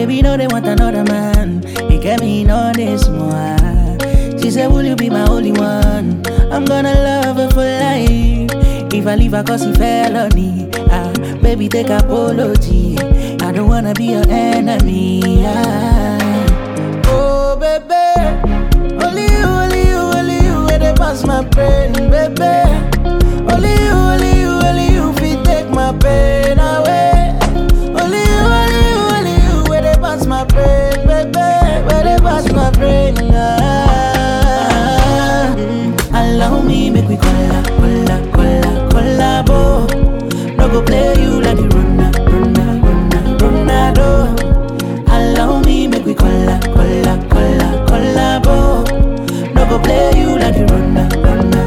baby know they want another man. He get me know this more. She said, will you be my only one? I'm gonna love her for life. If I leave her cause he felony, baby take apology. I don't wanna be your enemy. Oh baby, only you, where they pass my pain, baby. Only you, fit take my pain away. Only you, where they pass my pain, baby. Where they pass my pain. Allow me, make we collabo. No go play you like the Ronaldo. Allow me, make we collabo. No go play you like the Ronaldo.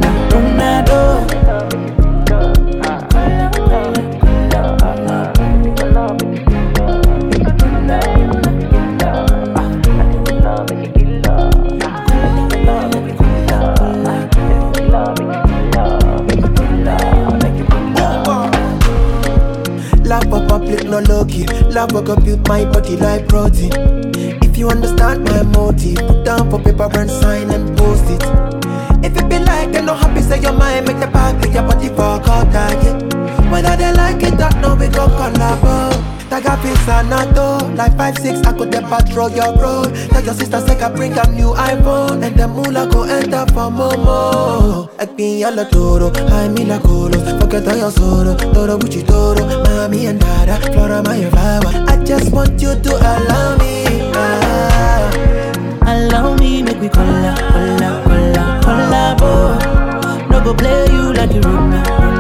Love for public, no low-key. Love for compute my body like protein. If you understand my motive, put down for paper and sign and post it. If it be like they no happy, say your mind, make the back, make your body fuck out, yeah. Whether they like it or not, we go collabo. Tag a piece and not though. Like 5'6", I could the patrol your road. Tell your sister say I bring a new iPhone. And the moolah go enter for Momo. Ek me yalla toro, I me la colos. Forget all your sorrow, toro buchi toro. Mommy and dada, flora my flower. I just want you to allow me. Allow me, make we collabo. No go play you like the Ronaldo.